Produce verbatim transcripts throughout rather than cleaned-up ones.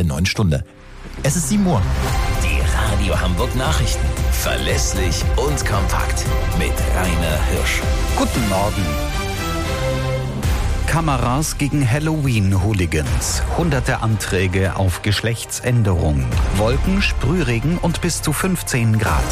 der neuen Stunde. Es ist sieben Uhr. Die Radio Hamburg Nachrichten. Verlässlich und kompakt. Mit Rainer Hirsch. Guten Morgen. Kameras gegen Halloween-Hooligans. Hunderte Anträge auf Geschlechtsänderung. Wolken, Sprühregen und bis zu fünfzehn Grad.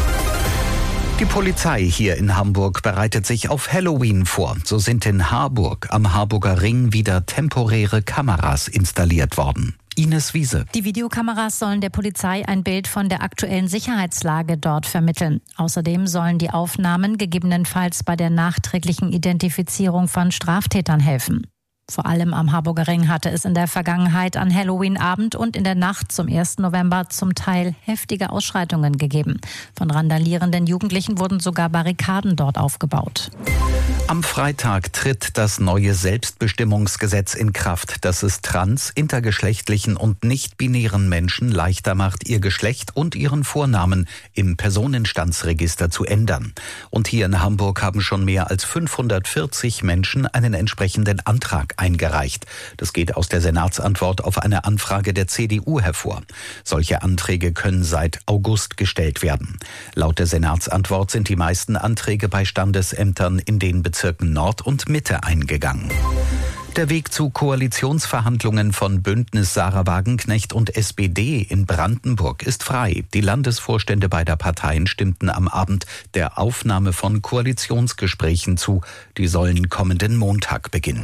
Die Polizei hier in Hamburg bereitet sich auf Halloween vor. So sind in Harburg am Harburger Ring wieder temporäre Kameras installiert worden. Ines Wiese. Die Videokameras sollen der Polizei ein Bild von der aktuellen Sicherheitslage dort vermitteln. Außerdem sollen die Aufnahmen gegebenenfalls bei der nachträglichen Identifizierung von Straftätern helfen. Vor allem am Harburger Ring hatte es in der Vergangenheit an Halloween-Abend und in der Nacht zum ersten November zum Teil heftige Ausschreitungen gegeben. Von randalierenden Jugendlichen wurden sogar Barrikaden dort aufgebaut. Am Freitag tritt das neue Selbstbestimmungsgesetz in Kraft, das es trans-, intergeschlechtlichen und nicht-binären Menschen leichter macht, ihr Geschlecht und ihren Vornamen im Personenstandsregister zu ändern. Und hier in Hamburg haben schon mehr als fünfhundertvierzig Menschen einen entsprechenden Antrag eingereicht. Das geht aus der Senatsantwort auf eine Anfrage der C D U hervor. Solche Anträge können seit August gestellt werden. Laut der Senatsantwort sind die meisten Anträge bei Standesämtern in den Bezirken Nord und Mitte eingegangen. Der Weg zu Koalitionsverhandlungen von Bündnis Sarah Wagenknecht und S P D in Brandenburg ist frei. Die Landesvorstände beider Parteien stimmten am Abend der Aufnahme von Koalitionsgesprächen zu. Die sollen kommenden Montag beginnen.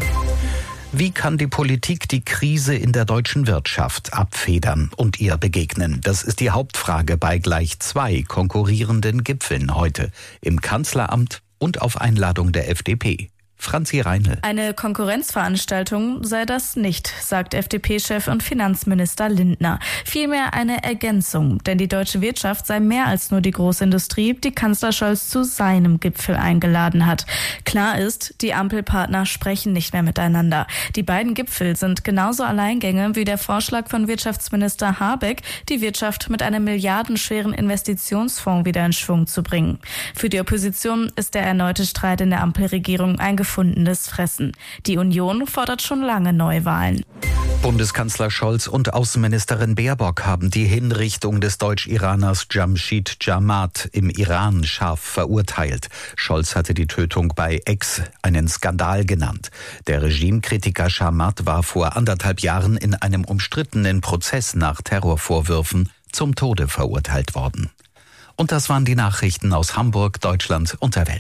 Wie kann die Politik die Krise in der deutschen Wirtschaft abfedern und ihr begegnen? Das ist die Hauptfrage bei gleich zwei konkurrierenden Gipfeln heute im Kanzleramt und auf Einladung der F D P. Franzi Reinl. Eine Konkurrenzveranstaltung sei das nicht, sagt F D P-Chef und Finanzminister Lindner. Vielmehr eine Ergänzung, denn die deutsche Wirtschaft sei mehr als nur die Großindustrie, die Kanzler Scholz zu seinem Gipfel eingeladen hat. Klar ist, die Ampelpartner sprechen nicht mehr miteinander. Die beiden Gipfel sind genauso Alleingänge wie der Vorschlag von Wirtschaftsminister Habeck, die Wirtschaft mit einem milliardenschweren Investitionsfonds wieder in Schwung zu bringen. Für die Opposition ist der erneute Streit in der Ampelregierung ein gefundenes Fressen. Die Union fordert schon lange Neuwahlen. Bundeskanzler Scholz und Außenministerin Baerbock haben die Hinrichtung des Deutsch-Iraners Jamshid Jamaat im Iran scharf verurteilt. Scholz hatte die Tötung bei X einen Skandal genannt. Der Regimekritiker Jamaat war vor anderthalb Jahren in einem umstrittenen Prozess nach Terrorvorwürfen zum Tode verurteilt worden. Und das waren die Nachrichten aus Hamburg, Deutschland und der Welt.